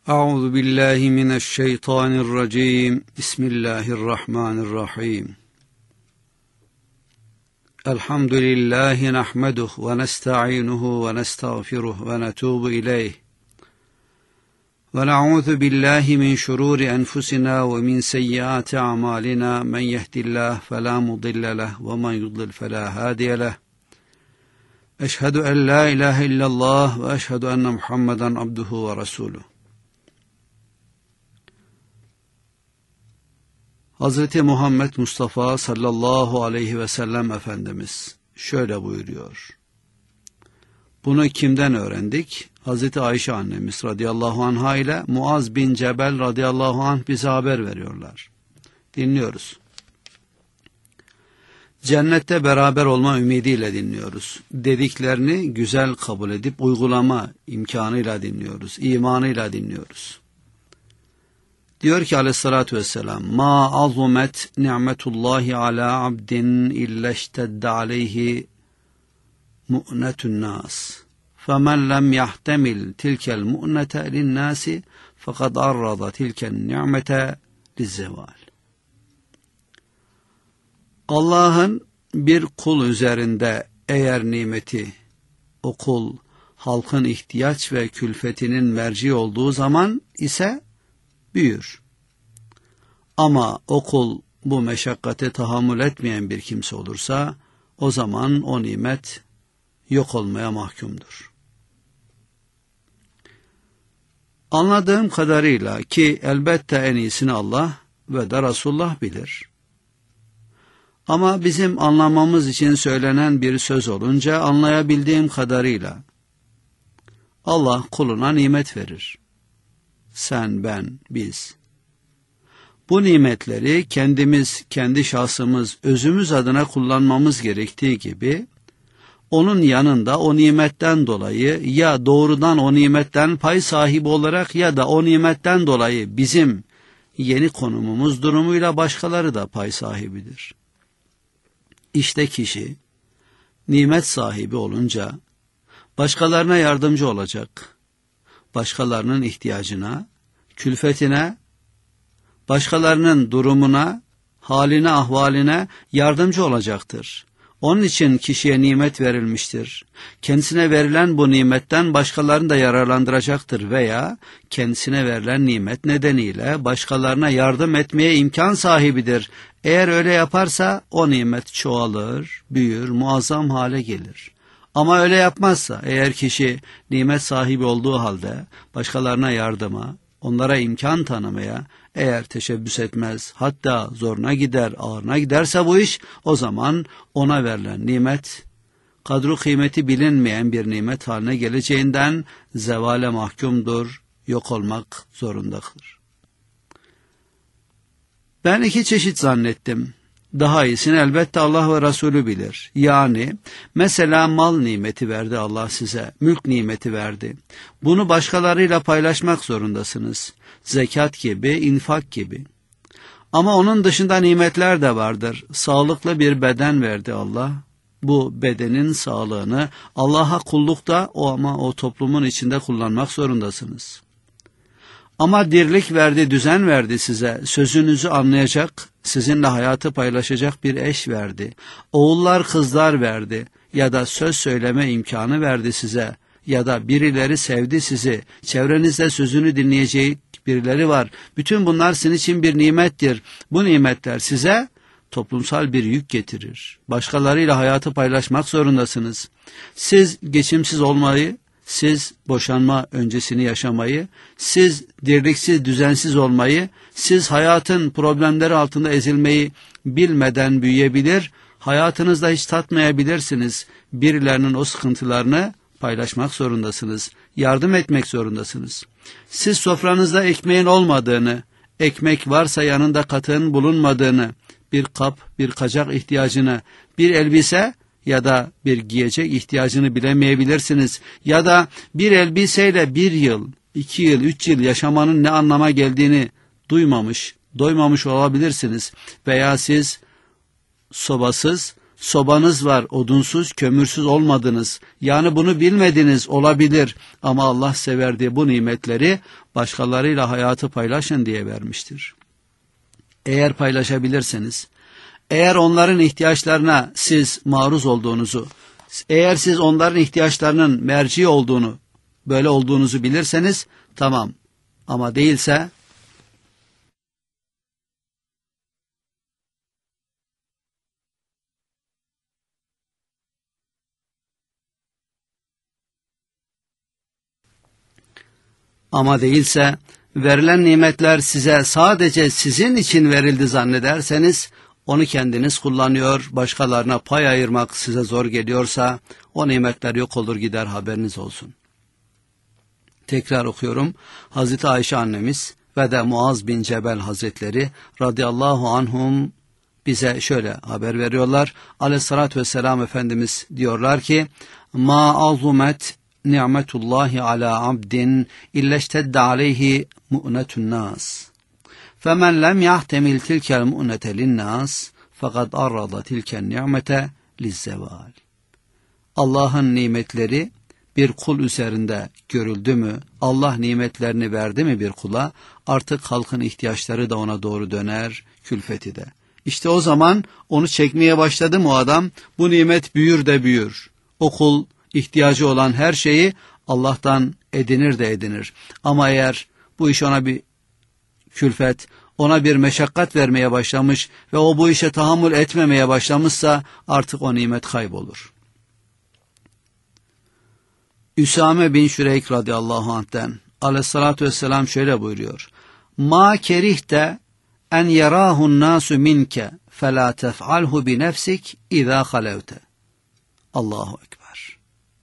Euzu billahi mineşşeytanirracim. Bismillahirrahmanirrahim. Elhamdülillahi nahmeduhu ve nesta'inuhu ve nestağfiruhu ve netûbu ileyh. Ve na'ûzu billahi min şurûri enfusina ve min seyyiâti a'mâlina. Men yehdillah felâ mudille leh ve men yudlil felâ hâdiye leh. Eşhedü en la ilahe illallah ve eşhedü enne Muhammeden abduhu ve resûluh. Hz. Muhammed Mustafa sallallahu aleyhi ve sellem Efendimiz şöyle buyuruyor. Bunu kimden öğrendik? Hz. Ayşe annemiz radıyallahu anha ile Muaz bin Cebel radıyallahu anh bize haber veriyorlar. Dinliyoruz. Cennette beraber olma ümidiyle dinliyoruz. Dediklerini güzel kabul edip uygulama imkanıyla dinliyoruz. İmanıyla dinliyoruz. Diyor ki aleyhissalatü vesselam, ma azumet ni'metullahi ala abdin illa iştedde aleyhi mu'netun nas. Femen lem yahtemil tilkel mu'nete linnâsi fekad arrada tilken ni'mete lizzeval. Allah'ın bir kul üzerinde eğer nimeti, o kul halkın ihtiyaç ve külfetinin merci olduğu zaman ise büyür. Ama o kul bu meşakkate tahammül etmeyen bir kimse olursa o zaman o nimet yok olmaya mahkumdur. Anladığım kadarıyla ki elbette en iyisini Allah ve de Resulullah bilir. Ama bizim anlamamız için söylenen bir söz olunca anlayabildiğim kadarıyla Allah kuluna nimet verir. Sen, ben, biz. Bu nimetleri kendimiz, kendi şahsımız, özümüz adına kullanmamız gerektiği gibi, onun yanında o nimetten dolayı ya doğrudan o nimetten pay sahibi olarak ya da o nimetten dolayı bizim yeni konumumuz durumuyla başkaları da pay sahibidir. İşte kişi nimet sahibi olunca başkalarına yardımcı olacak, başkalarının ihtiyacına, külfetine, başkalarının durumuna, haline, ahvaline yardımcı olacaktır. Onun için kişiye nimet verilmiştir. Kendisine verilen bu nimetten başkalarını da yararlandıracaktır veya kendisine verilen nimet nedeniyle başkalarına yardım etmeye imkan sahibidir. Eğer öyle yaparsa o nimet çoğalır, büyür, muazzam hale gelir. Ama öyle yapmazsa, eğer kişi nimet sahibi olduğu halde başkalarına yardıma, onlara imkan tanımaya eğer teşebbüs etmez, hatta zoruna gider, ağırına giderse bu iş, o zaman ona verilen nimet, kadru kıymeti bilinmeyen bir nimet haline geleceğinden zevale mahkumdur, yok olmak zorundadır. Ben iki çeşit zannettim. Daha iyisini elbette Allah ve Resulü bilir. Yani mesela mal nimeti verdi Allah size, mülk nimeti verdi. Bunu başkalarıyla paylaşmak zorundasınız. Zekat gibi, infak gibi. Ama onun dışında nimetler de vardır. Sağlıklı bir beden verdi Allah. Bu bedenin sağlığını Allah'a kullukta ama o toplumun içinde kullanmak zorundasınız. Ama dirlik verdi, düzen verdi size, sözünüzü anlayacak, sizinle hayatı paylaşacak bir eş verdi. Oğullar, kızlar verdi ya da söz söyleme imkanı verdi size ya da birileri sevdi sizi, çevrenizde sözünü dinleyecek birileri var. Bütün bunlar sizin için bir nimettir. Bu nimetler size toplumsal bir yük getirir. Başkalarıyla hayatı paylaşmak zorundasınız. Siz geçimsiz olmayı, siz boşanma öncesini yaşamayı, siz dirliksiz, düzensiz olmayı, siz hayatın problemleri altında ezilmeyi bilmeden büyüyebilir, hayatınızda hiç tatmayabilirsiniz. Birilerinin o sıkıntılarını paylaşmak zorundasınız, yardım etmek zorundasınız. Siz sofranızda ekmeğin olmadığını, ekmek varsa yanında katığın bulunmadığını, bir kap, bir kacak ihtiyacını, bir elbise ya da bir giyecek ihtiyacını bilemeyebilirsiniz. Ya da bir elbiseyle 1 yıl, 2 yıl, 3 yıl yaşamanın ne anlama geldiğini doymamış olabilirsiniz. Veya siz sobasız, sobanız var, odunsuz, kömürsüz olmadınız. Yani bunu bilmediniz olabilir ama Allah size verdiği bu nimetleri başkalarıyla hayatı paylaşın diye vermiştir. Eğer paylaşabilirseniz, eğer onların ihtiyaçlarına siz maruz olduğunuzu, eğer siz onların ihtiyaçlarının merci olduğunu, böyle olduğunuzu bilirseniz tamam. Ama değilse verilen nimetler size sadece sizin için verildi zannederseniz onu kendiniz kullanıyor, başkalarına pay ayırmak size zor geliyorsa o nimetler yok olur gider, haberiniz olsun. Tekrar okuyorum. Hazreti Ayşe annemiz ve de Muaz bin Cebel Hazretleri radıyallahu anhum bize şöyle haber veriyorlar. Aleyhissalatü vesselam Efendimiz diyorlar ki ma azumet ni'metullahi ala abdin illeştedde aleyhi mu'netun nas. Femen lem yahtemil tilkel mu'nete linnas fakat arrada tilken ni'mete lizzeval. Allah'ın nimetleri bir kul üzerinde görüldü mü, Allah nimetlerini verdi mi bir kula, artık halkın ihtiyaçları da ona doğru döner, külfeti de. İşte o zaman onu çekmeye başladı mı o adam, bu nimet büyür de büyür. O kul ihtiyacı olan her şeyi Allah'tan edinir de edinir. Ama eğer bu iş ona bir külfet, ona bir meşakkat vermeye başlamış ve o bu işe tahammül etmemeye başlamışsa artık o nimet kaybolur. Üsame bin Şüreyk radıyallahu anh'ten aleyhissalatü vesselam şöyle buyuruyor. Ma kerihte en yerahun nasu minke felâ tef'alhu bi nefsik izâ halevte. Allahu ekber.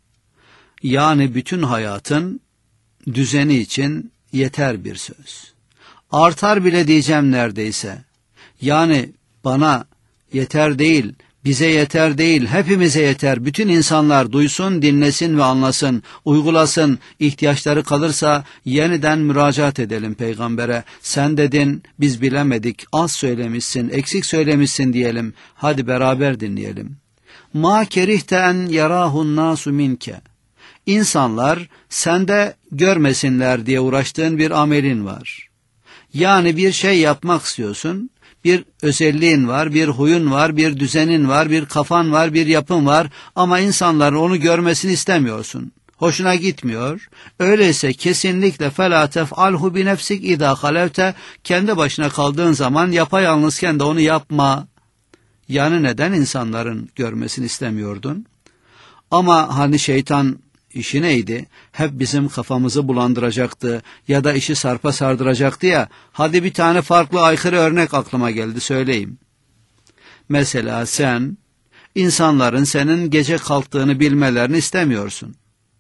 Yani bütün hayatın düzeni için yeter bir söz. Artar bile diyeceğim neredeyse. Yani bana yeter değil, bize yeter değil, hepimize yeter. Bütün insanlar duysun, dinlesin ve anlasın, uygulasın. İhtiyaçları kalırsa yeniden müracaat edelim peygambere. Sen dedin, biz bilemedik, az söylemişsin, eksik söylemişsin diyelim. Hadi beraber dinleyelim. Ma kerihte en yarahun nasu minke. İnsanlar sende görmesinler diye uğraştığın bir amelin var. Yani bir şey yapmak istiyorsun, bir özelliğin var, bir huyun var, bir düzenin var, bir kafan var, bir yapın var ama insanların onu görmesini istemiyorsun. Hoşuna gitmiyor. Öyleyse kesinlikle فَلَا تَفْعَلْهُ بِنَفْسِكْ اِذَا خَلَوْتَ kendi başına kaldığın zaman yapayalnızken de onu yapma. Yani neden insanların görmesini istemiyordun? Ama hani şeytan İşi neydi? Hep bizim kafamızı bulandıracaktı ya da işi sarpa sardıracaktı ya. Hadi bir tane farklı aykırı örnek aklıma geldi söyleyeyim. Mesela sen insanların senin gece kalktığını bilmelerini istemiyorsun.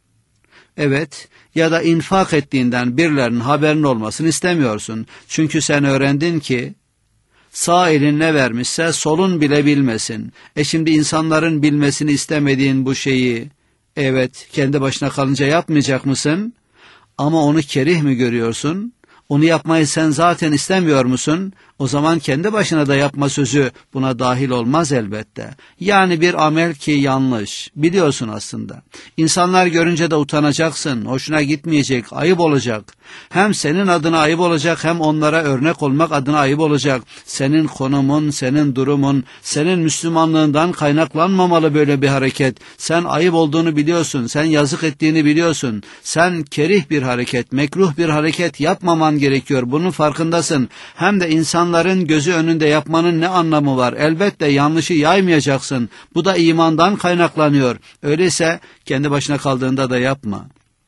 Evet, ya da infak ettiğinden birilerinin haberinin olmasını istemiyorsun. Çünkü sen öğrendin ki sağ elin ne vermişse solun bile bilmesin. Şimdi insanların bilmesini istemediğin bu şeyi evet, kendi başına kalınca yapmayacak mısın? Ama onu kerih mi görüyorsun? Onu yapmayı sen zaten istemiyor musun? O zaman kendi başına da yapma sözü buna dahil olmaz elbette. Yani bir amel ki yanlış. Biliyorsun aslında. İnsanlar görünce de utanacaksın. Hoşuna gitmeyecek, ayıp olacak. Hem senin adına ayıp olacak hem onlara örnek olmak adına ayıp olacak. Senin konumun, senin durumun, senin Müslümanlığından kaynaklanmamalı böyle bir hareket. Sen ayıp olduğunu biliyorsun. Sen yazık ettiğini biliyorsun. Sen kerih bir hareket, mekruh bir hareket yapmaman gerekiyor. Bunun farkındasın. Hem de insanların gözü önünde yapmanın ne anlamı var? Elbette yanlışı yaymayacaksın. Bu da imandan kaynaklanıyor. Öyleyse kendi başına kaldığında da yapma.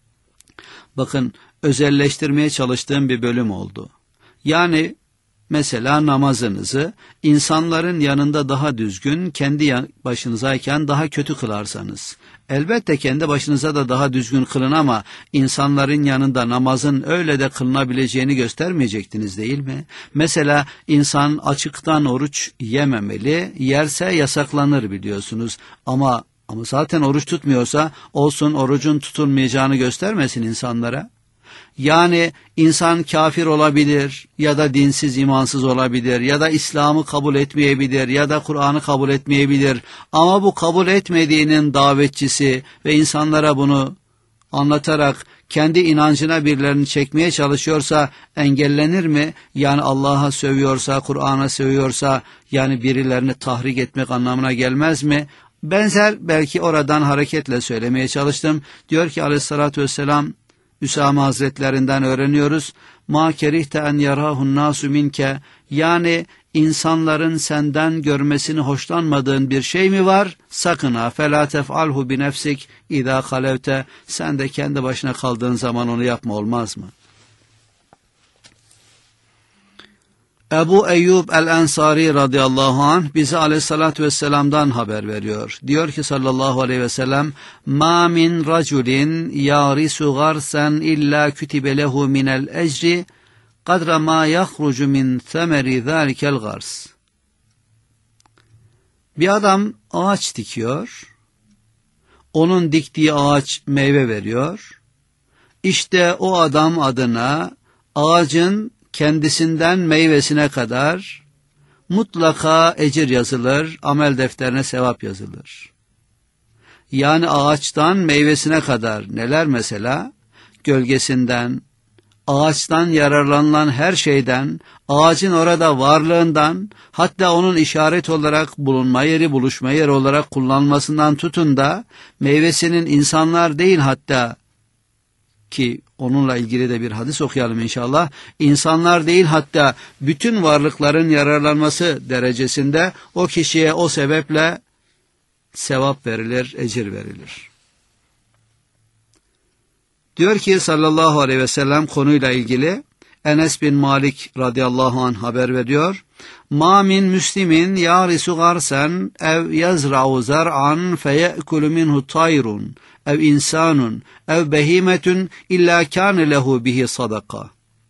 Bakın, özelleştirmeye çalıştığım bir bölüm oldu. Yani mesela namazınızı insanların yanında daha düzgün, kendi başınızayken daha kötü kılarsanız. Elbette kendi başınıza da daha düzgün kılın ama insanların yanında namazın öyle de kılınabileceğini göstermeyecektiniz değil mi? Mesela insan açıktan oruç yememeli, yerse yasaklanır biliyorsunuz ama zaten oruç tutmuyorsa olsun, orucun tutulmayacağını göstermesin insanlara. Yani insan kafir olabilir ya da dinsiz, imansız olabilir ya da İslam'ı kabul etmeyebilir ya da Kur'an'ı kabul etmeyebilir. Ama bu kabul etmediğinin davetçisi ve insanlara bunu anlatarak kendi inancına birilerini çekmeye çalışıyorsa engellenir mi? Yani Allah'a sövüyorsa, Kur'an'a sövüyorsa, yani birilerini tahrik etmek anlamına gelmez mi? Benzer belki oradan hareketle söylemeye çalıştım. Diyor ki aleyhissalatü vesselam, Üsame Hazretlerinden öğreniyoruz. Ma kerihte en yarahun nasu minke, yani insanların senden görmesini hoşlanmadığın bir şey mi var? Sakın ha, felâ tef'alhu bi nefsik idâ halevte, sen de kendi başına kaldığın zaman onu yapma, olmaz mı? Ebu Eyyub el-Ensari radıyallahu anh bize aleyhissalatü vesselam'dan haber veriyor. Diyor ki sallallahu aleyhi ve sellem, مَا مِنْ رَجُلٍ يَارِسُ غَرْسًا إِلَّا كُتِبَ لَهُ مِنَ الْأَجْرِ قَدْرَ مَا يَخْرُجُ مِنْ ثَمَرِ ذَٰلِكَ الْغَرْسِ. Bir adam ağaç dikiyor, onun diktiği ağaç meyve veriyor. İşte o adam adına ağacın kendisinden meyvesine kadar mutlaka ecir yazılır, amel defterine sevap yazılır. Yani ağaçtan meyvesine kadar neler mesela? Gölgesinden, ağaçtan yararlanılan her şeyden, ağacın orada varlığından, hatta onun işaret olarak bulunma yeri, buluşma yeri olarak kullanılmasından tutun da, meyvesinin insanlar değil, hatta ki onunla ilgili de bir hadis okuyalım inşallah. İnsanlar değil, hatta bütün varlıkların yararlanması derecesinde o kişiye o sebeple sevap verilir, ecir verilir. Diyor ki sallallahu aleyhi ve sellem konuyla ilgili, Enes bin Malik radıyallahu anh haber veriyor. Ma min müslimin yarisu garsen ev yazra'u zar'an feye'kulu minhu tayrun ev insanun ev behimetun illa kâne lehu bihi sadaka.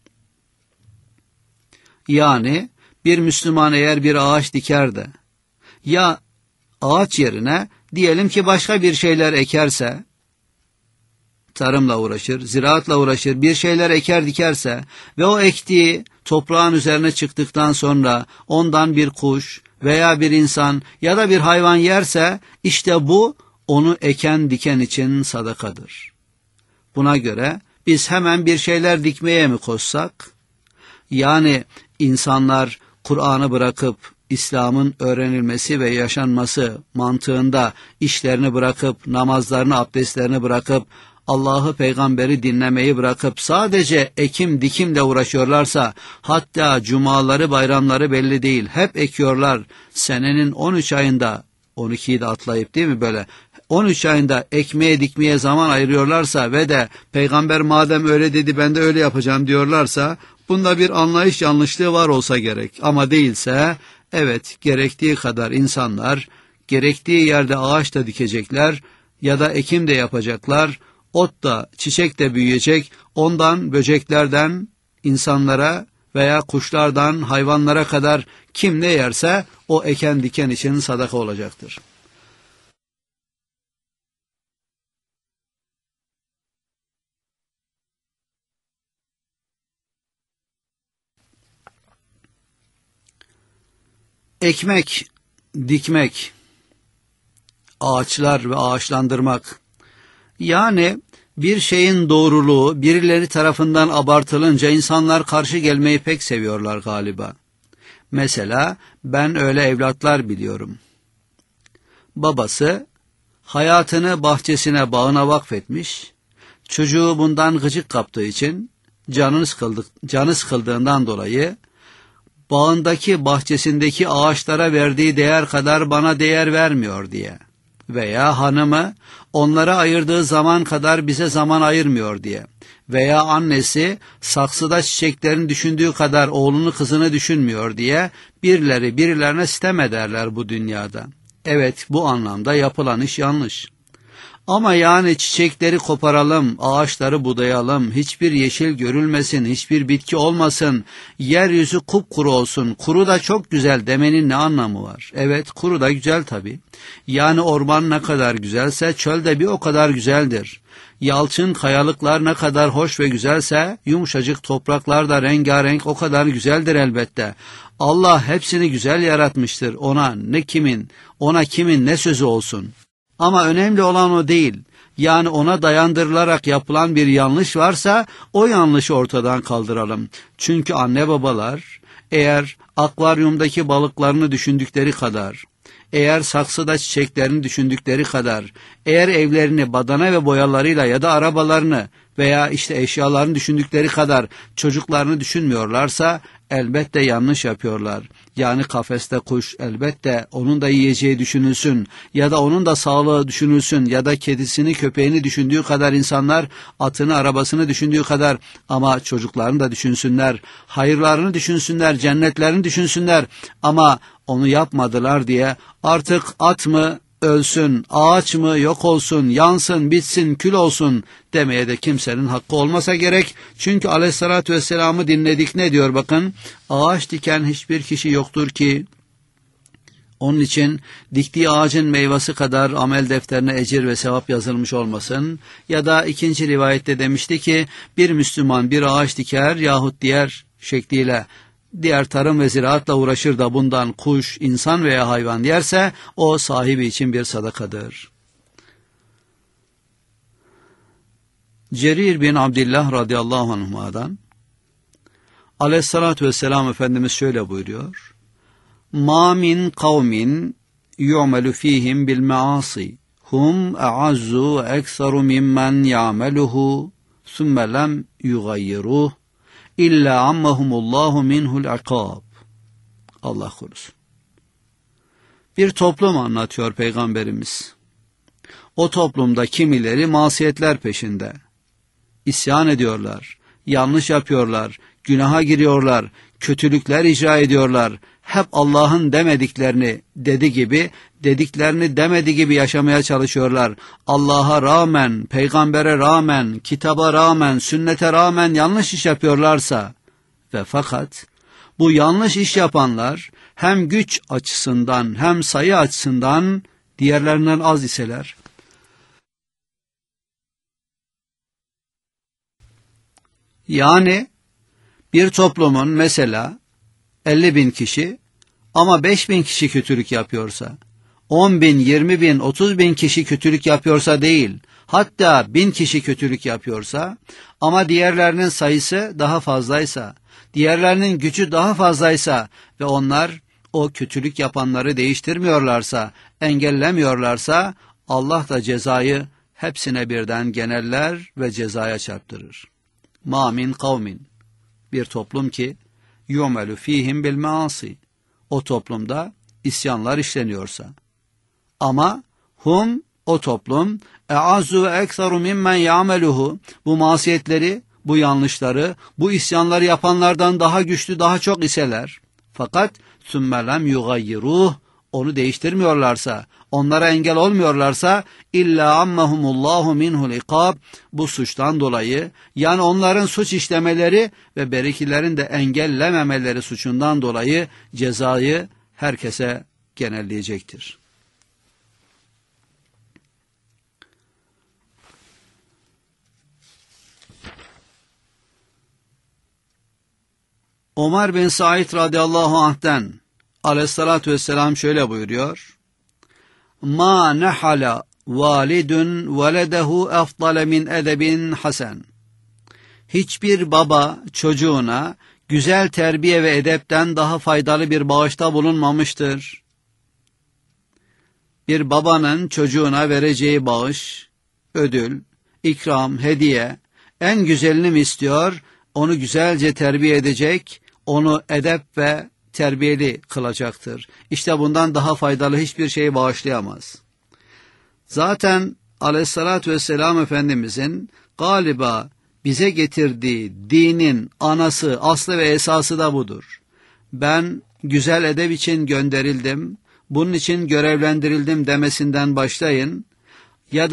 Yani bir Müslüman eğer bir ağaç diker de ya ağaç yerine diyelim ki başka bir şeyler ekerse, tarımla uğraşır, ziraatla uğraşır, bir şeyler eker dikerse ve o ektiği toprağın üzerine çıktıktan sonra ondan bir kuş veya bir insan ya da bir hayvan yerse, işte bu onu eken diken için sadakadır. Buna göre biz hemen bir şeyler dikmeye mi koşsak? Yani insanlar Kur'an'ı bırakıp İslam'ın öğrenilmesi ve yaşanması mantığında işlerini bırakıp, namazlarını, abdestlerini bırakıp, Allah'ı, peygamberi dinlemeyi bırakıp sadece ekim dikimle uğraşıyorlarsa, hatta cumaları, bayramları belli değil, hep ekiyorlar, senenin 13 ayında, 12'yi de atlayıp değil mi böyle, 13 ayında ekmeye dikmeye zaman ayırıyorlarsa ve de peygamber madem öyle dedi ben de öyle yapacağım diyorlarsa, bunda bir anlayış yanlışlığı var olsa gerek. Ama değilse, evet, gerektiği kadar insanlar gerektiği yerde ağaç da dikecekler ya da ekim de yapacaklar, ot da çiçek de büyüyecek, ondan böceklerden insanlara veya kuşlardan hayvanlara kadar kim ne yerse o eken diken için sadaka olacaktır. Ekmek, dikmek, ağaçlar ve ağaçlandırmak, yani bir şeyin doğruluğu birileri tarafından abartılınca insanlar karşı gelmeyi pek seviyorlar galiba. Mesela ben öyle evlatlar biliyorum. Babası hayatını bahçesine, bağına vakfetmiş, çocuğu bundan gıcık kaptığı için canı sıkıldığından dolayı bağındaki, bahçesindeki ağaçlara verdiği değer kadar bana değer vermiyor diye veya hanımı onlara ayırdığı zaman kadar bize zaman ayırmıyor diye veya annesi saksıda çiçeklerini düşündüğü kadar oğlunu, kızını düşünmüyor diye birileri birilerine sitem ederler bu dünyada. Evet, bu anlamda yapılan iş yanlış. Ama yani çiçekleri koparalım, ağaçları budayalım, hiçbir yeşil görülmesin, hiçbir bitki olmasın, yeryüzü kupkuru olsun, kuru da çok güzel demenin ne anlamı var? Evet, kuru da güzel tabii. Yani orman ne kadar güzelse çöl de bir o kadar güzeldir. Yalçın kayalıklar ne kadar hoş ve güzelse yumuşacık topraklar da rengarenk o kadar güzeldir elbette. Allah hepsini güzel yaratmıştır. Ona kimin ne sözü olsun. Ama önemli olan o değil. Yani ona dayandırılarak yapılan bir yanlış varsa o yanlışı ortadan kaldıralım. Çünkü anne babalar eğer akvaryumdaki balıklarını düşündükleri kadar, eğer saksıda çiçeklerini düşündükleri kadar, eğer evlerini badana ve boyalarıyla ya da arabalarını veya işte eşyalarını düşündükleri kadar çocuklarını düşünmüyorlarsa elbette yanlış yapıyorlar. Yani kafeste kuş elbette onun da yiyeceği düşünülsün ya da onun da sağlığı düşünülsün ya da kedisini köpeğini düşündüğü kadar insanlar atını arabasını düşündüğü kadar ama çocuklarını da düşünsünler, hayırlarını düşünsünler, cennetlerini düşünsünler ama onu yapmadılar diye artık at mı ölsün, ağaç mı yok olsun, yansın, bitsin, kül olsun demeye de kimsenin hakkı olmasa gerek. Çünkü aleyhissalatü vesselam'ı dinledik ne diyor bakın, ağaç diken hiçbir kişi yoktur ki, onun için diktiği ağacın meyvesi kadar amel defterine ecir ve sevap yazılmış olmasın. Ya da ikinci rivayette demişti ki, bir Müslüman bir ağaç diker yahut diğer şekliyle, diğer tarım ve ziraatla uğraşır da bundan kuş, insan veya hayvan yerse o sahibi için bir sadakadır. Cerir bin Abdillah radıyallahu anhuma'dan aleyhissalatü vesselam Efendimiz şöyle buyuruyor. مَا مِنْ قَوْمٍ يُعْمَلُ ف۪يهِمْ بِالْمَعَاصِ هُمْ اَعَزُّ وَاَكْثَرُ مِمَّنْ يَعْمَلُهُ ثُمَّ لَمْ يُغَيِّرُهُ İlla ammahumullahu minhul akab. Allah korusun. Bir toplum anlatıyor Peygamberimiz. O toplumda kimileri masiyetler peşinde. İsyan ediyorlar, yanlış yapıyorlar, günaha giriyorlar, kötülükler icra ediyorlar. Hep Allah'ın dediklerini demediği gibi yaşamaya çalışıyorlar. Allah'a rağmen, peygambere rağmen, kitaba rağmen, sünnete rağmen yanlış iş yapıyorlarsa ve fakat bu yanlış iş yapanlar hem güç açısından hem sayı açısından diğerlerinden az iseler, yani bir toplumun mesela 50.000 kişi ama 5.000 kişi kötülük yapıyorsa, 10.000, 20.000, 30.000 kişi kötülük yapıyorsa değil, hatta 1.000 kişi kötülük yapıyorsa ama diğerlerinin sayısı daha fazlaysa, diğerlerinin gücü daha fazlaysa ve onlar o kötülük yapanları değiştirmiyorlarsa, engellemiyorlarsa Allah da cezayı hepsine birden geneller ve cezaya çarptırır. مَا مِنْ قَوْمٍ Bir toplum ki يُعْمَلُ ف۪يهِمْ بِالْمَعَاصِ O toplumda isyanlar işleniyorsa. Ama o toplum e'azzu ve ekseru mimmen ya'meluhu bu masiyetleri, bu yanlışları, bu isyanları yapanlardan daha güçlü, daha çok iseler. Fakat sümme lem yugayyiruh onu değiştirmiyorlarsa, onlara engel olmuyorlarsa illa ammahumullahu minhul ikab bu suçtan dolayı yani onların suç işlemeleri ve berikilerin de engellememeleri suçundan dolayı cezayı herkese genelleyecektir. Ömer bin Said radıyallahu anh'ten aleyhissalatü vesselam şöyle buyuruyor. Ma nehala validun veledehu efdale min edebin hasen. Hiçbir baba çocuğuna güzel terbiye ve edepten daha faydalı bir bağışta bulunmamıştır. Bir babanın çocuğuna vereceği bağış, ödül, ikram, hediye en güzelini mi istiyor? Onu güzelce terbiye edecek, onu edep ve terbiyeli kılacaktır. İşte bundan daha faydalı hiçbir şey bağışlayamaz. Zaten aleyhissalatü vesselam Efendimizin galiba bize getirdiği dinin anası, aslı ve esası da budur. Ben güzel edep için gönderildim, bunun için görevlendirildim demesinden başlayın ya da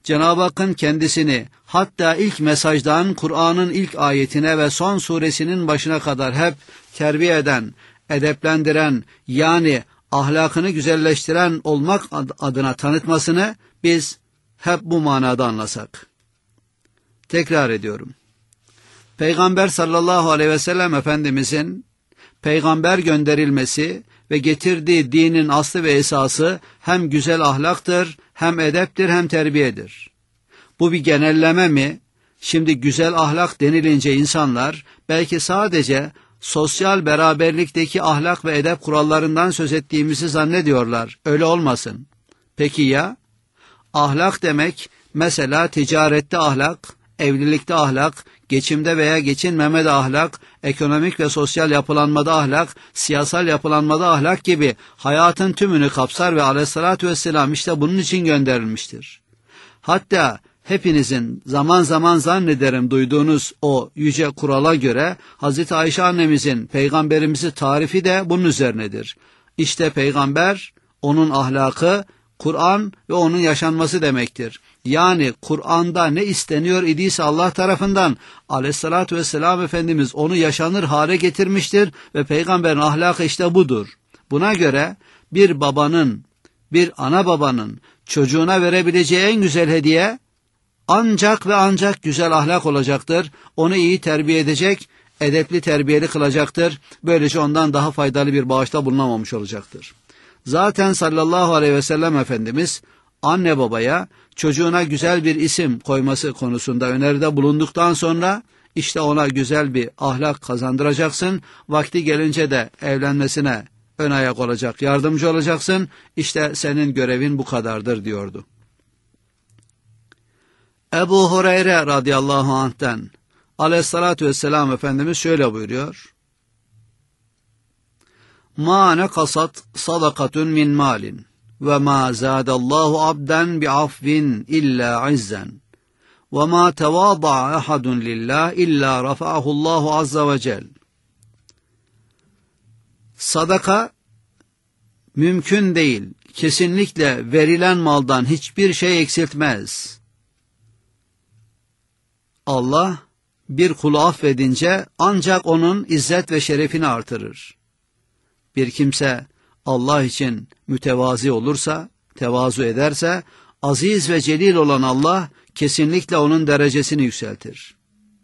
Cenab-ı Hakk'ın kendisini hatta ilk mesajdan Kur'an'ın ilk ayetine ve son suresinin başına kadar hep terbiye eden, edeplendiren, yani ahlakını güzelleştiren olmak adına tanıtmasını biz hep bu manada anlasak. Tekrar ediyorum. Peygamber sallallahu aleyhi ve sellem Efendimizin peygamber gönderilmesi ve getirdiği dinin aslı ve esası hem güzel ahlaktır, hem edeptir, hem terbiyedir. Bu bir genelleme mi? Şimdi güzel ahlak denilince insanlar belki sadece sosyal beraberlikteki ahlak ve edep kurallarından söz ettiğimizi zannediyorlar. Öyle olmasın. Peki ya? Ahlak demek mesela ticarette ahlak, evlilikte ahlak, geçimde veya geçinmemede ahlak, ekonomik ve sosyal yapılanmada ahlak, siyasal yapılanmada ahlak gibi hayatın tümünü kapsar ve aleyhissalatü vesselam işte bunun için gönderilmiştir. Hatta hepinizin zaman zaman zannederim duyduğunuz o yüce kurala göre Hazreti Ayşe annemizin peygamberimizi tarifi de bunun üzerinedir. İşte peygamber, onun ahlakı, Kur'an ve onun yaşanması demektir. Yani Kur'an'da ne isteniyor idiyse Allah tarafından aleyhissalatü vesselam Efendimiz onu yaşanır hale getirmiştir ve peygamberin ahlakı işte budur. Buna göre bir babanın, bir ana babanın çocuğuna verebileceği en güzel hediye ancak ve ancak güzel ahlak olacaktır. Onu iyi terbiye edecek, edepli terbiyeli kılacaktır. Böylece ondan daha faydalı bir bağışta bulunamamış olacaktır. Zaten sallallahu aleyhi ve sellem Efendimiz anne babaya çocuğuna güzel bir isim koyması konusunda öneride bulunduktan sonra işte ona güzel bir ahlak kazandıracaksın. Vakti gelince de evlenmesine ön ayak olacak, yardımcı olacaksın. İşte senin görevin bu kadardır diyordu. Ebu Hureyre radıyallahu anh'ten aleyhissalatü vesselam Efendimiz şöyle buyuruyor. Ma nekasat sadakatun min malin ve ma zadallahu abden bi'afvin illa izzen ve ma tevada'a ahadun lillah illa rafa'ahullahu azza ve cel. Sadaka mümkün değil. Kesinlikle verilen maldan hiçbir şey eksiltmez. Allah bir kulu affedince ancak onun izzet ve şerefini artırır. Bir kimse Allah için mütevazi olursa, tevazu ederse, aziz ve celil olan Allah kesinlikle onun derecesini yükseltir.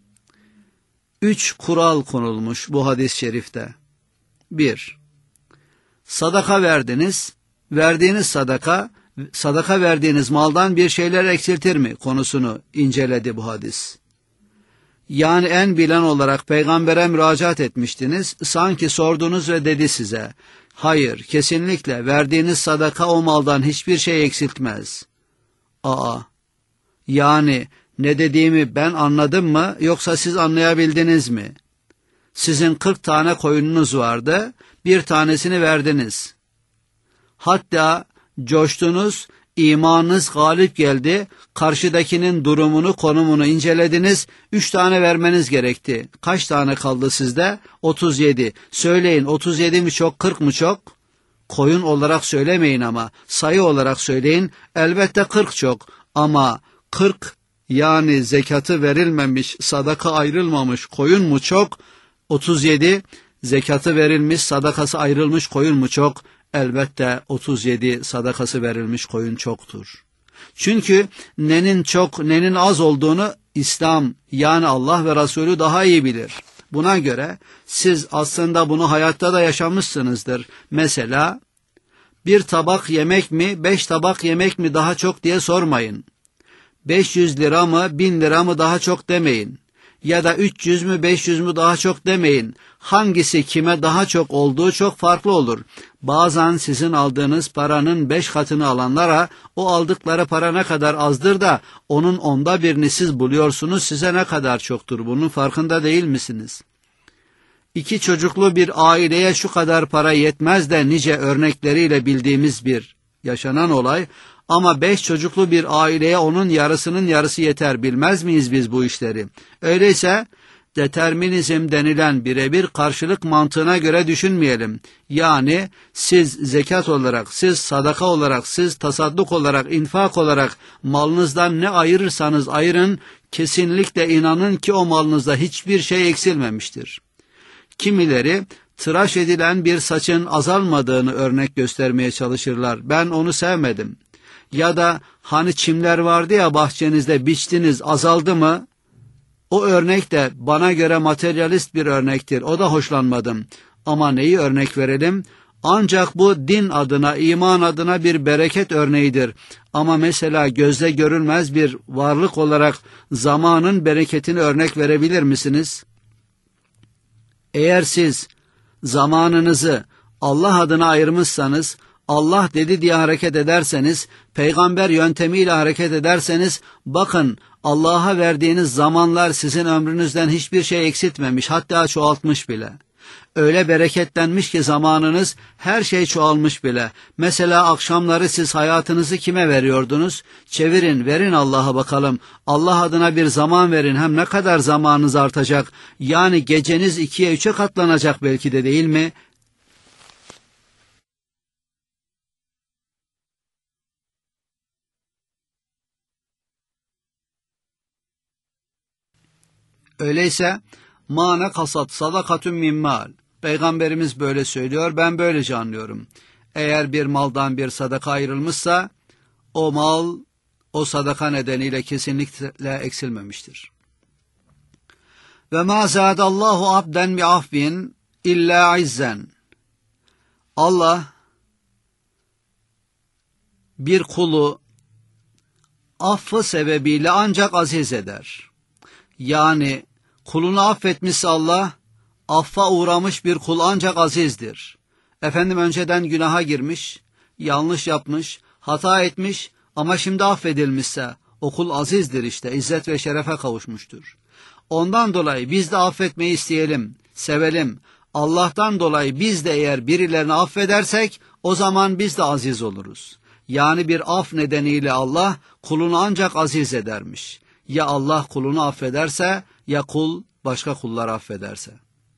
3 kural konulmuş bu hadis-i şerifte. 1. Sadaka verdiniz, verdiğiniz sadaka verdiğiniz maldan bir şeyler eksiltir mi konusunu inceledi bu hadis. Yani en bilen olarak peygambere müracaat etmiştiniz, sanki sordunuz ve dedi size, hayır, kesinlikle verdiğiniz sadaka o maldan hiçbir şey eksiltmez. Yani ne dediğimi ben anladım mı, yoksa siz anlayabildiniz mi? Sizin 40 tane koyununuz vardı, bir tanesini verdiniz. Hatta coştunuz, imanınız galip geldi, karşıdakinin durumunu, konumunu incelediniz, 3 tane vermeniz gerekti. Kaç tane kaldı sizde? 37. Söyleyin, 37 mi çok, 40 mı çok? Koyun olarak söylemeyin ama, sayı olarak söyleyin. Elbette 40 çok ama 40 yani zekatı verilmemiş, sadaka ayrılmamış koyun mu çok? 37 zekatı verilmiş, sadakası ayrılmış koyun mu çok? Elbette 37 sadakası verilmiş koyun çoktur. Çünkü nenin çok, nenin az olduğunu İslam yani Allah ve Resulü daha iyi bilir. Buna göre siz aslında bunu hayatta da yaşamışsınızdır. Mesela bir tabak yemek mi, 5 tabak yemek mi daha çok diye sormayın. 500 lira mı, 1000 lira mı daha çok demeyin. Ya da 300 mü, 500 mü daha çok demeyin. Hangisi kime daha çok olduğu çok farklı olur. Bazen sizin aldığınız paranın 5 katını alanlara o aldıkları para ne kadar azdır da onun 1/10'ını siz buluyorsunuz, size ne kadar çoktur, bunun farkında değil misiniz? 2 çocuklu bir aileye şu kadar para yetmez de nice örnekleriyle bildiğimiz bir yaşanan olay. Ama 5 çocuklu bir aileye onun yarısının yarısı yeter. Bilmez miyiz biz bu işleri? Öyleyse determinizm denilen birebir karşılık mantığına göre düşünmeyelim. Yani siz zekat olarak, siz sadaka olarak, siz tasadduk olarak, infak olarak malınızdan ne ayırırsanız ayırın, kesinlikle inanın ki o malınızda hiçbir şey eksilmemiştir. Kimileri tıraş edilen bir saçın azalmadığını örnek göstermeye çalışırlar. Ben onu sevmedim. Ya da hani çimler vardı ya bahçenizde, biçtiniz, azaldı mı? O örnek de bana göre materyalist bir örnektir. O da hoşlanmadım. Ama neyi örnek verelim? Ancak bu din adına, iman adına bir bereket örneğidir. Ama mesela gözle görülmez bir varlık olarak zamanın bereketini örnek verebilir misiniz? Eğer siz zamanınızı Allah adına ayırmışsanız, Allah dedi diye hareket ederseniz, peygamber yöntemiyle hareket ederseniz, bakın Allah'a verdiğiniz zamanlar sizin ömrünüzden hiçbir şey eksiltmemiş, hatta çoğaltmış bile. Öyle bereketlenmiş ki zamanınız, her şey çoğalmış bile. Mesela akşamları siz hayatınızı kime veriyordunuz? Çevirin, verin Allah'a bakalım. Allah adına bir zaman verin. Hem ne kadar zamanınız artacak? Yani geceniz 2'ye 3'e katlanacak belki de, değil mi? Öyleyse mâne kasat sadakatun min mal. Peygamberimiz böyle söylüyor, ben böylece anlıyorum. Eğer bir maldan bir sadaka ayrılmışsa, o mal o sadaka nedeniyle kesinlikle eksilmemiştir. Ve mâ zâdallahu abden bi afvin illa izzen. Allah bir kulu affı sebebiyle ancak aziz eder. Yani kulunu affetmişse Allah, affa uğramış bir kul ancak azizdir. Efendim önceden günaha girmiş, yanlış yapmış, hata etmiş ama şimdi affedilmişse o kul azizdir işte, izzet ve şerefe kavuşmuştur. Ondan dolayı biz de affetmeyi isteyelim, sevelim. Allah'tan dolayı biz de eğer birilerini affedersek o zaman biz de aziz oluruz. Yani bir af nedeniyle Allah kulunu ancak aziz edermiş. Ya Allah kulunu affederse ya kul başka kulları affederse.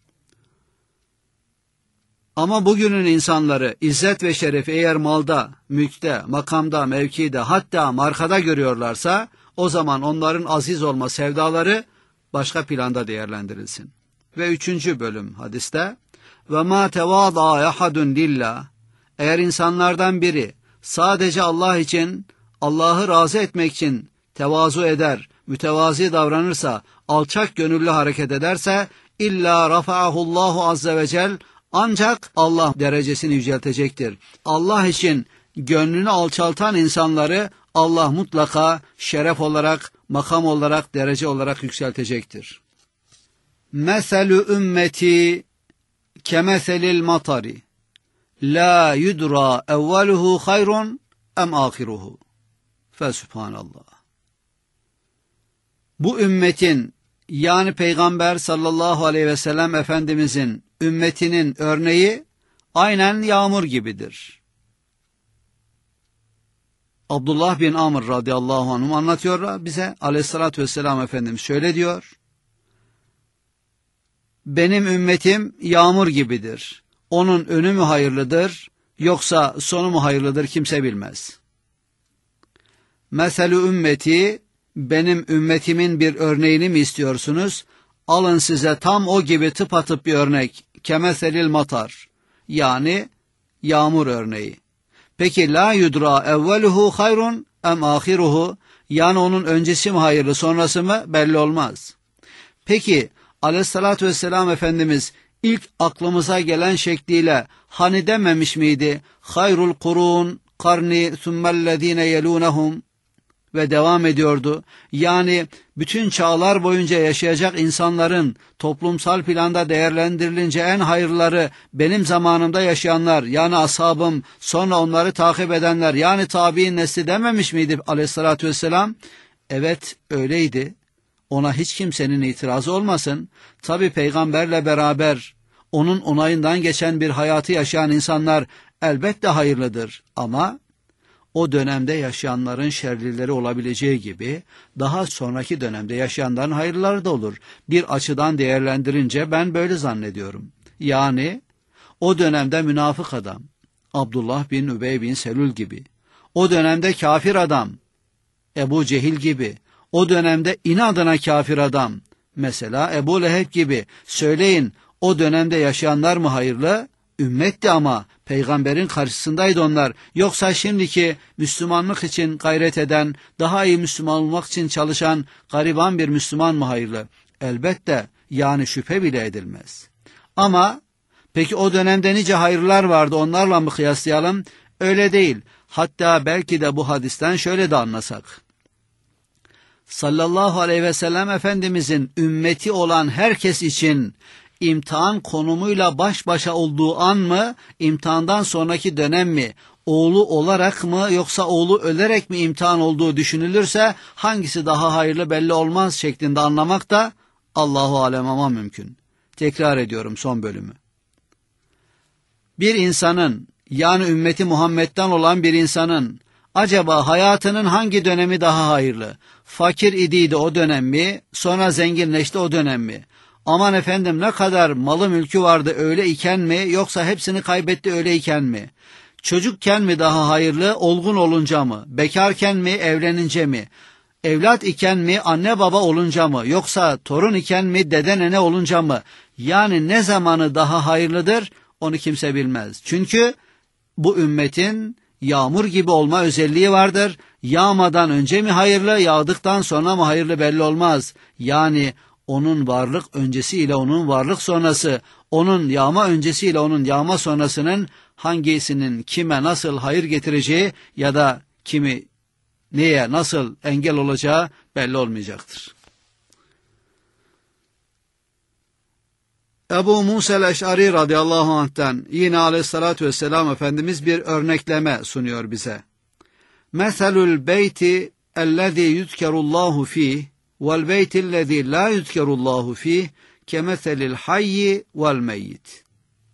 Ama bugünün insanları izzet ve şerefi eğer malda, mülkte, makamda, mevkide, hatta markada görüyorlarsa o zaman onların aziz olma sevdaları başka planda değerlendirilsin. Ve 3. bölüm hadiste ve ma tevâdâ ehadun lillah. Eğer insanlardan biri sadece Allah için, Allah'ı razı etmek için tevazu eder, mütevazi davranırsa, alçak gönüllü hareket ederse, illa rafa'ahullahu azze ve cel, ancak Allah derecesini yüceltecektir. Allah için gönlünü alçaltan insanları Allah mutlaka şeref olarak, makam olarak, derece olarak yükseltecektir. Meselü ümmeti kemeselil matari, la yudra evveluhu hayrun em ahiruhu. Fesubhanallah. Bu ümmetin, yani Peygamber sallallahu aleyhi ve sellem Efendimizin ümmetinin örneği aynen yağmur gibidir. Abdullah bin Amr radıyallahu anh anlatıyor bize, aleyhissalatü vesselam Efendimiz şöyle diyor: benim ümmetim yağmur gibidir. Onun önü mü hayırlıdır yoksa sonu mu hayırlıdır kimse bilmez. Meselü ümmeti, benim ümmetimin bir örneğini mi istiyorsunuz? Alın size tam o gibi tıpatıp bir örnek. Kemeselil matar, yani yağmur örneği. Peki la yudra evveluhu hayrun em ahiruhu, yani onun öncesi mi hayırlı sonrası mı belli olmaz. Peki aleyhissalatü vesselam Efendimiz ilk aklımıza gelen şekliyle hani dememiş miydi? Hayrul kurun karni thummellezine yelunehum, ve devam ediyordu. Yani bütün çağlar boyunca yaşayacak insanların toplumsal planda değerlendirilince en hayırları benim zamanımda yaşayanlar, yani ashabım, sonra onları takip edenler, yani tabi'in nesli dememiş miydi aleyhissalatü vesselam? Evet öyleydi. Ona hiç kimsenin itirazı olmasın. Tabi peygamberle beraber onun onayından geçen bir hayatı yaşayan insanlar elbette hayırlıdır ama o dönemde yaşayanların şerlileri olabileceği gibi daha sonraki dönemde yaşayanların hayırları da olur. Bir açıdan değerlendirince ben böyle zannediyorum. Yani o dönemde münafık adam, Abdullah bin Übey bin Selül gibi, o dönemde kafir adam, Ebu Cehil gibi, o dönemde inadına kafir adam, mesela Ebu Leheb gibi, söyleyin o dönemde yaşayanlar mı hayırlı? Ümmetti ama peygamberin karşısındaydı onlar. Yoksa şimdiki Müslümanlık için gayret eden, daha iyi Müslüman olmak için çalışan gariban bir Müslüman mı hayırlı? Elbette, yani şüphe bile edilmez. Ama peki o dönemde nice hayırlar vardı, onlarla mı kıyaslayalım? Öyle değil. Hatta belki de bu hadisten şöyle de anlasak. Sallallahu aleyhi ve sellem Efendimizin ümmeti olan herkes için imtihan konumuyla baş başa olduğu an mı, imtihandan sonraki dönem mi, oğlu olarak mı yoksa oğlu ölerek mi imtihan olduğu düşünülürse hangisi daha hayırlı belli olmaz şeklinde anlamak da Allahu alem ama mümkün. Tekrar ediyorum son bölümü. Bir insanın, yani ümmeti Muhammed'den olan bir insanın acaba hayatının hangi dönemi daha hayırlı? Fakir idiydi o dönem mi? Sonra zenginleşti o dönem mi? Aman efendim ne kadar malı mülkü vardı öyle iken mi? Yoksa hepsini kaybetti öyle iken mi? Çocukken mi daha hayırlı? Olgun olunca mı? Bekarken mi? Evlenince mi? Evlat iken mi? Anne baba olunca mı? Yoksa torun iken mi? Dede nene olunca mı? Yani ne zamanı daha hayırlıdır? Onu kimse bilmez. Çünkü bu ümmetin yağmur gibi olma özelliği vardır. Yağmadan önce mi hayırlı, yağdıktan sonra mı hayırlı belli olmaz. Yani onun varlık öncesiyle onun varlık sonrası, onun yağma öncesiyle onun yağma sonrasının hangisinin kime nasıl hayır getireceği ya da kimi neye nasıl engel olacağı belli olmayacaktır. Ebu Musa el-Eş'ari radıyallahu anh'ten yine aleyhissalatü vesselam Efendimiz bir örnekleme sunuyor bize. Meselul beyti ellezî yuzkerullahu fîh vel beytillezî la yuzkerullahu fîh kemeselil hayyi vel meyyit.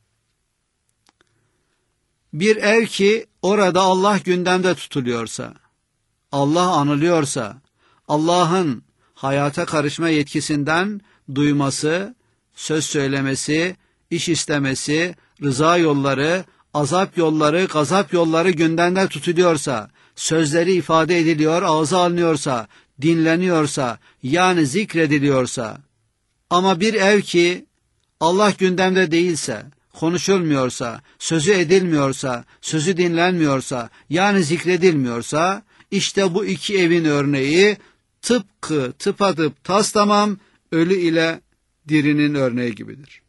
Bir ev ki orada Allah gündemde tutuluyorsa, Allah anılıyorsa, Allah'ın hayata karışma yetkisinden duyması, söz söylemesi, iş istemesi, rıza yolları, azap yolları, gazap yolları gündemde tutuluyorsa, sözleri ifade ediliyor, ağza alınıyorsa, dinleniyorsa, yani zikrediliyorsa, ama bir ev ki Allah gündemde değilse, konuşulmuyorsa, sözü edilmiyorsa, sözü dinlenmiyorsa, yani zikredilmiyorsa, işte bu iki evin örneği tıpkı tıpatıp tastamam ölü ile dirinin örneği gibidir.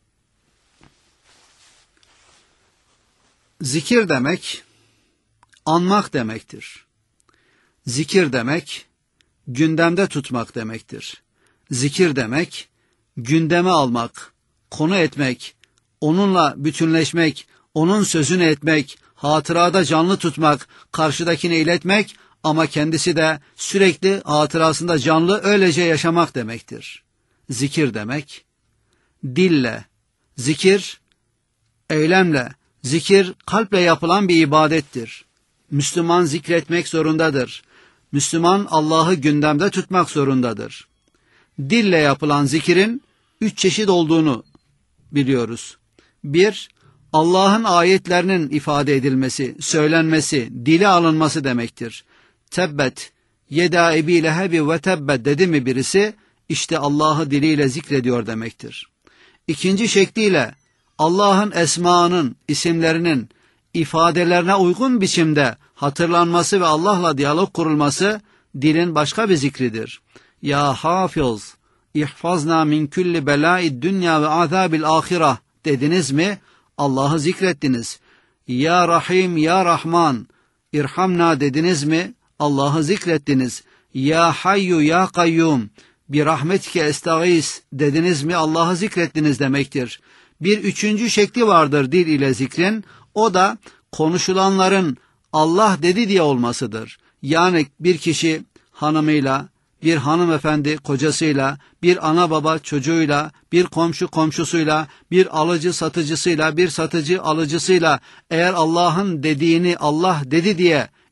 Zikir demek, anmak demektir. Zikir demek, gündemde tutmak demektir. Zikir demek, gündeme almak, konu etmek, onunla bütünleşmek, onun sözünü etmek, hatırada canlı tutmak, karşıdakine iletmek ama kendisi de sürekli hatırasında canlı öylece yaşamak demektir. Zikir demek, dille, zikir, eylemle, zikir kalple yapılan bir ibadettir. Müslüman zikretmek zorundadır. Müslüman Allah'ı gündemde tutmak zorundadır. Dille yapılan zikirin 3 çeşit olduğunu biliyoruz. 1, Allah'ın ayetlerinin ifade edilmesi, söylenmesi, dile alınması demektir. Tebbet, yeda ebi lehebi ve tebbet dedi mi birisi, işte Allah'ı diliyle zikrediyor demektir. İkinci şekliyle Allah'ın esmaının, isimlerinin ifadelerine uygun biçimde hatırlanması ve Allah'la diyalog kurulması dilin başka bir zikridir. Ya hafız, ihfazna min kulli belâid dünya ve azabil ahireh dediniz mi Allah'ı zikrettiniz. Ya Rahim, Ya Rahman, irhamna dediniz mi Allah'ı zikrettiniz. Ya Hayyu, Ya Kayyum, bir rahmetike estağis dediniz mi Allah'ı zikrettiniz demektir. Bir üçüncü şekli vardır dil ile zikrin, o da konuşulanların Allah dedi diye olmasıdır. Yani bir kişi hanımıyla, bir hanımefendi kocasıyla, bir ana baba çocuğuyla, bir komşu komşusuyla, bir alıcı satıcısıyla, bir satıcı alıcısıyla eğer Allah'ın dediğini Allah dedi diye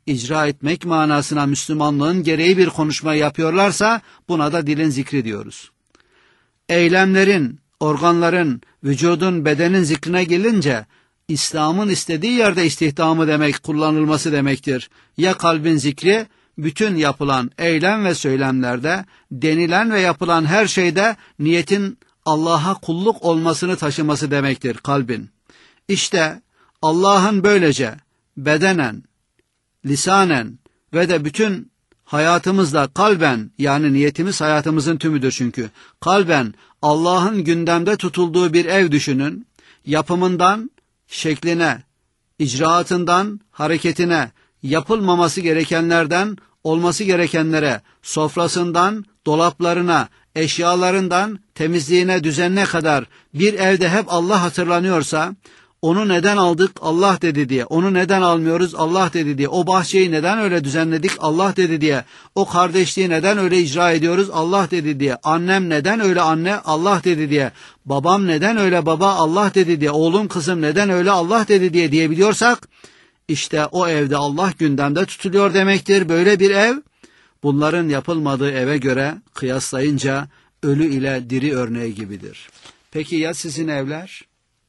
icra etmek manasına Müslümanlığın gereği bir konuşma yapıyorlarsa buna da dilin zikri diyoruz. Eylemlerin, organların, vücudun, bedenin zikrine gelince İslam'ın istediği yerde istihdamı demek, kullanılması demektir. Ya kalbin zikri, bütün yapılan eylem ve söylemlerde, denilen ve yapılan her şeyde niyetin Allah'a kulluk olmasını taşıması demektir kalbin. İşte Allah'ın böylece bedenen, lisanen ve de bütün hayatımızda kalben, yani niyetimiz hayatımızın tümüdür çünkü, kalben Allah'ın gündemde tutulduğu bir ev düşünün, yapımından şekline, icraatından hareketine, yapılmaması gerekenlerden olması gerekenlere, sofrasından dolaplarına, eşyalarından temizliğine, düzenine kadar bir evde hep Allah hatırlanıyorsa, onu neden aldık? Allah dedi diye. Onu neden almıyoruz? Allah dedi diye. O bahçeyi neden öyle düzenledik? Allah dedi diye. O kardeşliği neden öyle icra ediyoruz? Allah dedi diye. Annem neden öyle anne? Allah dedi diye. Babam neden öyle baba? Allah dedi diye. Oğlum kızım neden öyle? Allah dedi diye diyebiliyorsak, işte o evde Allah gündemde tutuluyor demektir. Böyle bir ev, bunların yapılmadığı eve göre kıyaslayınca ölü ile diri örneği gibidir. Peki ya sizin evler?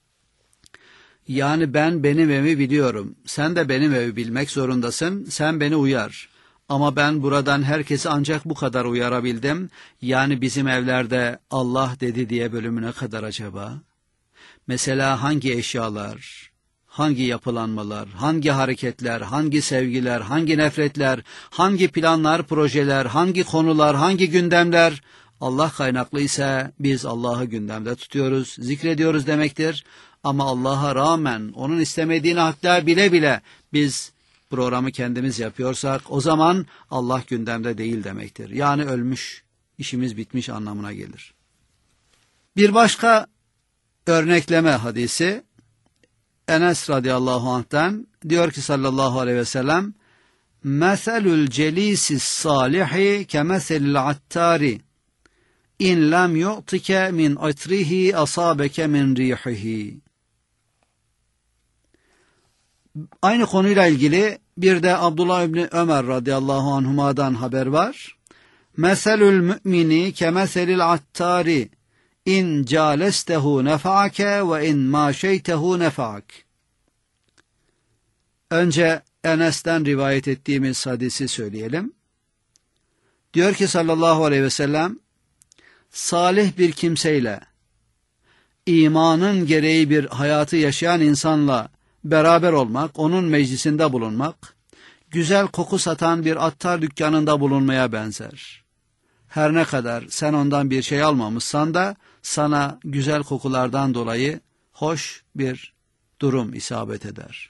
Yani ben benim evi biliyorum. Sen de benim evi bilmek zorundasın. Sen beni uyar. Ama ben buradan herkesi ancak bu kadar uyarabildim. Yani bizim evlerde Allah dedi diye bölümüne kadar acaba? Mesela hangi eşyalar, hangi yapılanmalar, hangi hareketler, hangi sevgiler, hangi nefretler, hangi planlar, projeler, hangi konular, hangi gündemler Allah kaynaklı ise biz Allah'ı gündemde tutuyoruz, zikrediyoruz demektir. Ama Allah'a rağmen onun istemediğini hatta bile bile biz programı kendimiz yapıyorsak o zaman Allah gündemde değil demektir. Yani ölmüş, işimiz bitmiş anlamına gelir. Bir başka örnekleme hadisi Enes radıyallahu anh'ten diyor ki sallallahu aleyhi ve sellem: "Meselul celisis salihi kemeselil attari in lam yu'tike min itrihi asabeke min rihihi." Aynı konuyla ilgili bir de Abdullah İbni Ömer radıyallahu anhuma'dan haber var. "Meselul mümini kemeselil attari İn calestehu nefa'ake ve in maşeytehu nefa'ak." Önce Enes'ten rivayet ettiğimiz hadisi söyleyelim. Diyor ki sallallahu aleyhi ve sellem, salih bir kimseyle, imanın gereği bir hayatı yaşayan insanla beraber olmak, onun meclisinde bulunmak, güzel koku satan bir attar dükkanında bulunmaya benzer. Her ne kadar sen ondan bir şey almamışsan da sana güzel kokulardan dolayı hoş bir durum isabet eder.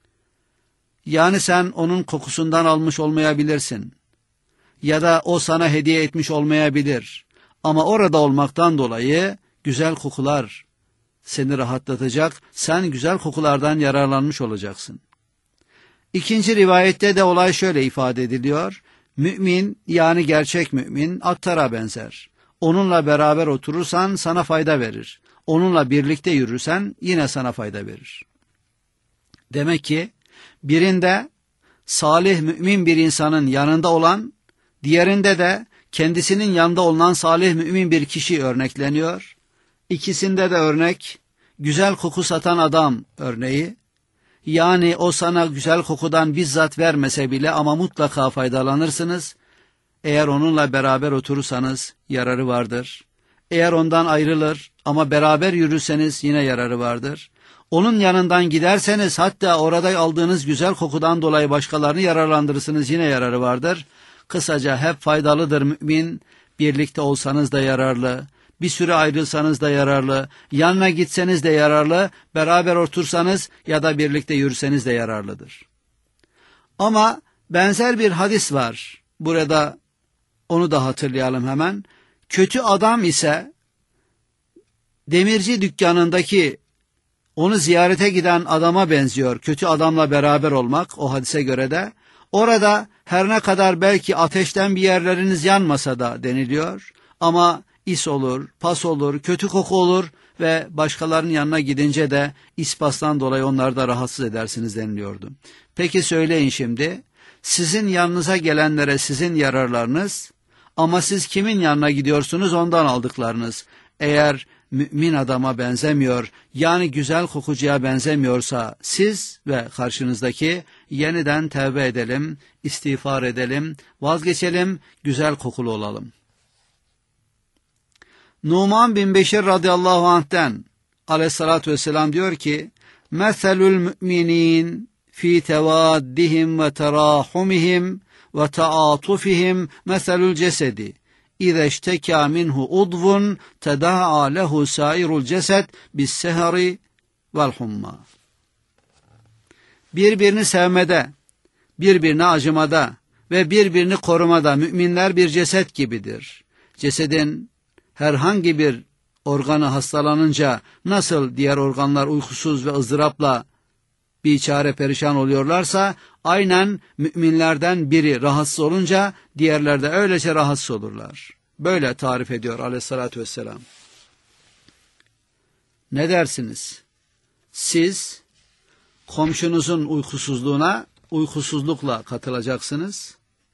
Yani sen onun kokusundan almış olmayabilirsin. Ya da o sana hediye etmiş olmayabilir. Ama orada olmaktan dolayı güzel kokular seni rahatlatacak. Sen güzel kokulardan yararlanmış olacaksın. İkinci rivayette de olay şöyle ifade ediliyor. Mümin, yani gerçek mümin attara benzer. Onunla beraber oturursan sana fayda verir. Onunla birlikte yürürsen yine sana fayda verir. Demek ki birinde salih mümin bir insanın yanında olan, diğerinde de kendisinin yanında olunan salih mümin bir kişi örnekleniyor. İkisinde de örnek güzel koku satan adam örneği. Yani o sana güzel kokudan bizzat vermese bile ama mutlaka faydalanırsınız. Eğer onunla beraber oturursanız yararı vardır. Eğer ondan ayrılır ama beraber yürürseniz yine yararı vardır. Onun yanından giderseniz hatta orada aldığınız güzel kokudan dolayı başkalarını yararlandırırsınız, yine yararı vardır. Kısaca hep faydalıdır mümin. Birlikte olsanız da yararlı. Bir süre ayrılsanız da yararlı, yanına gitseniz de yararlı, beraber otursanız ya da birlikte yürüseniz de yararlıdır. Ama benzer bir hadis var. Burada onu da hatırlayalım hemen. Kötü adam ise demirci dükkanındaki onu ziyarete giden adama benziyor. Kötü adamla beraber olmak o hadise göre de. Orada her ne kadar belki ateşten bir yerleriniz yanmasa da deniliyor. Ama is olur, pas olur, kötü koku olur ve başkalarının yanına gidince de ispastan dolayı onları da rahatsız edersiniz deniliyordu. Peki söyleyin şimdi, sizin yanınıza gelenlere sizin yararlarınız, ama siz kimin yanına gidiyorsunuz ondan aldıklarınız. Eğer mümin adama benzemiyor, yani güzel kokucuya benzemiyorsa siz ve karşınızdaki yeniden tevbe edelim, istiğfar edelim, vazgeçelim, güzel kokulu olalım. Numan bin Beşir radıyallahu anh'ten aleyhissalatü vesselam diyor ki, Meselül müminin fi tevaddihim ve terahumihim ve taatufihim meselül cesedi. İze iştekâ minhu udvun teda'a lehu sairul cesed bis sehari vel humma. Birbirini sevmede, birbirine acımada ve birbirini korumada müminler bir ceset gibidir. Cesedin herhangi bir organı hastalanınca nasıl diğer organlar uykusuz ve ızdırapla biçare perişan oluyorlarsa, aynen müminlerden biri rahatsız olunca diğerler de öylece rahatsız olurlar. Böyle tarif ediyor aleyhissalatü vesselam. Ne dersiniz? Siz komşunuzun uykusuzluğuna uykusuzlukla katılacaksınız.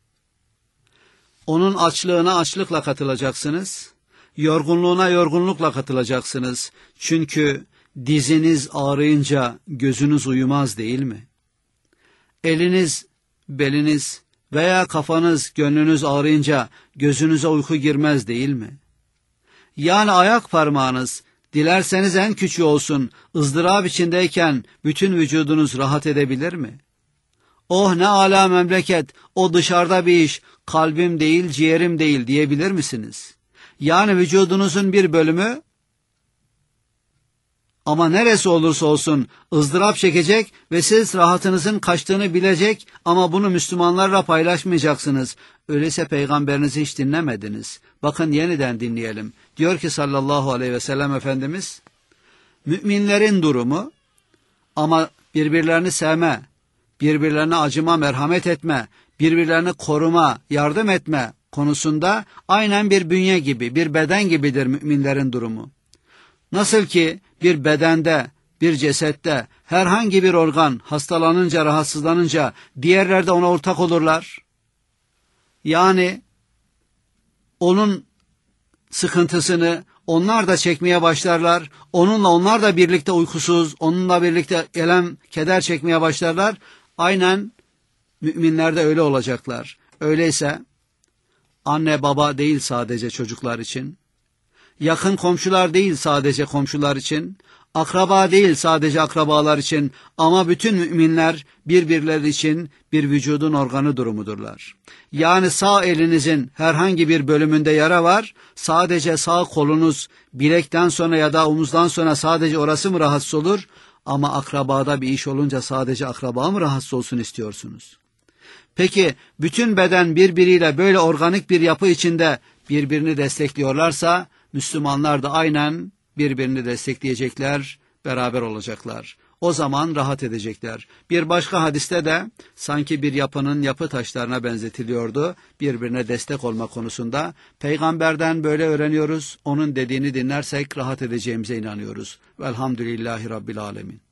Onun açlığına açlıkla katılacaksınız. Yorgunluğuna yorgunlukla katılacaksınız. Çünkü diziniz ağrıyınca gözünüz uyumaz değil mi? Eliniz, beliniz veya kafanız, gönlünüz ağrıyınca gözünüze uyku girmez değil mi? Yani ayak parmağınız, dilerseniz en küçüğü olsun, ızdırap içindeyken bütün vücudunuz rahat edebilir mi? Oh ne âlâ memleket, o dışarıda bir iş, kalbim değil, ciğerim değil diyebilir misiniz? Yani vücudunuzun bir bölümü, ama neresi olursa olsun ızdırap çekecek ve siz rahatınızın kaçtığını bilecek ama bunu Müslümanlarla paylaşmayacaksınız. Öyleyse peygamberinizi hiç dinlemediniz. Bakın yeniden dinleyelim. Diyor ki sallallahu aleyhi ve sellem Efendimiz, müminlerin durumu ama birbirlerini sevme, birbirlerine acıma, merhamet etme, birbirlerini koruma, yardım etme konusunda aynen bir bünye gibi, bir beden gibidir müminlerin durumu. Nasıl ki bir bedende, bir cesette herhangi bir organ hastalanınca, rahatsızlanınca diğerler de ona ortak olurlar. Yani onun sıkıntısını onlar da çekmeye başlarlar. Onunla onlar da birlikte uykusuz, onunla birlikte elem, keder çekmeye başlarlar. Aynen müminler de öyle olacaklar. Öyleyse anne baba değil sadece çocuklar için, yakın komşular değil sadece komşular için, akraba değil sadece akrabalar için ama bütün müminler birbirleri için bir vücudun organı durumudurlar. Yani sağ elinizin herhangi bir bölümünde yara var, sadece sağ kolunuz bilekten sonra ya da omuzdan sonra sadece orası mı rahatsız olur? Ama akrabada bir iş olunca sadece akraba mı rahatsız olsun istiyorsunuz? Peki bütün beden birbiriyle böyle organik bir yapı içinde birbirini destekliyorlarsa, Müslümanlar da aynen birbirini destekleyecekler, beraber olacaklar. O zaman rahat edecekler. Bir başka hadiste de sanki bir yapının yapı taşlarına benzetiliyordu, birbirine destek olma konusunda. Peygamberden böyle öğreniyoruz, onun dediğini dinlersek rahat edeceğimize inanıyoruz. Velhamdülillahi Rabbil Alemin.